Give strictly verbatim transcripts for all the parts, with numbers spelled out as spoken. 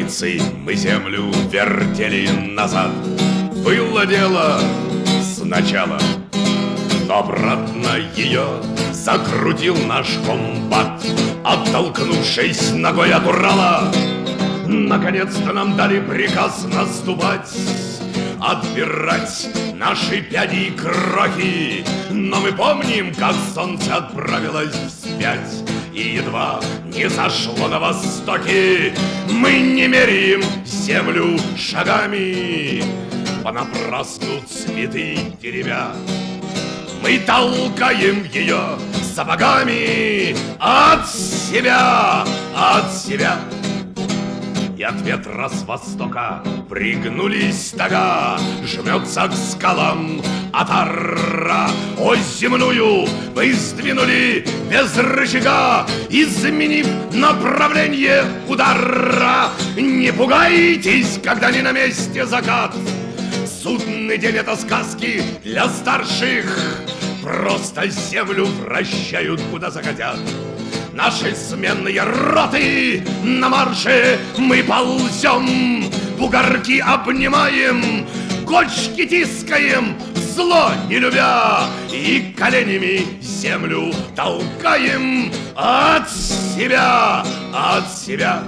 границей мы землю вертели назад. Было дело сначала, но обратно ее закрутил наш комбат, оттолкнувшись ногой от Урала. Наконец-то нам дали приказ наступать, отбирать наши пяди и крохи. Но мы помним, как солнце отправилось вспять, и едва не зашло на востоке. Мы не меряем землю шагами, понапрасну цветы деревья. Мы толкаем ее сапогами от себя, от себя. И от ветра с востока пригнулись стога, жмется к скалам отара. Ось земную мы сдвинули без рычага, изменив направление удара. Не пугайтесь, когда не на месте закат. Судный день — это сказки для старших, просто землю вращают куда захотят. Наши сменные роты на марше, мы ползем, бугорки обнимаем, кочки тискаем, зло не любя, и коленями землю толкаем от себя, от себя.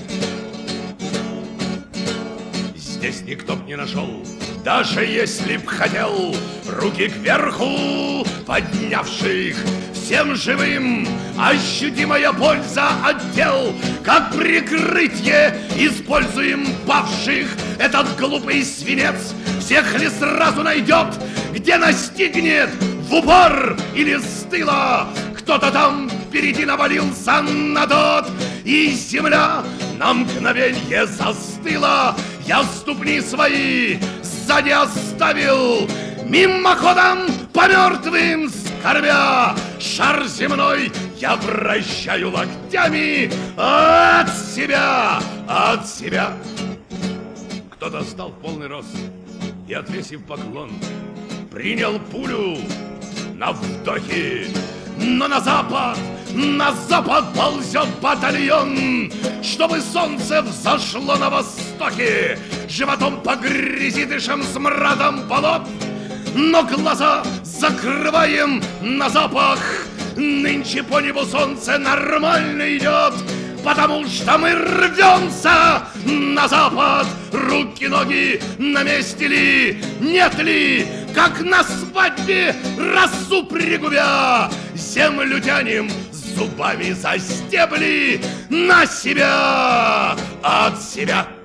Здесь никто б не нашел, даже если б хотел, руки кверху поднявших. Всем живым ощутимая польза от дел, как прикрытие используем павших. Этот глупый свинец всех ли сразу найдет, где настигнет в упор или с тыла. Кто-то там впереди навалился на тот, и земля на мгновенье застыла. Я ступни свои сзади оставил, мимоходом по мертвым скорбя. Шар земной я вращаю локтями от себя, от себя. Кто-то встал в полный рост и, отвесив поклон, принял пулю на вдохе. Но на запад, на запад ползет батальон, чтобы солнце взошло на востоке. Животом по грязи дышим смрадом болот, но глаза закрываем на запах. Нынче по небу солнце нормально идет, потому что мы рвемся на запад. Руки, ноги на месте ли, нет ли, как на свадьбе росу пригубя. Землю тянем зубами за стебли на себя, от себя.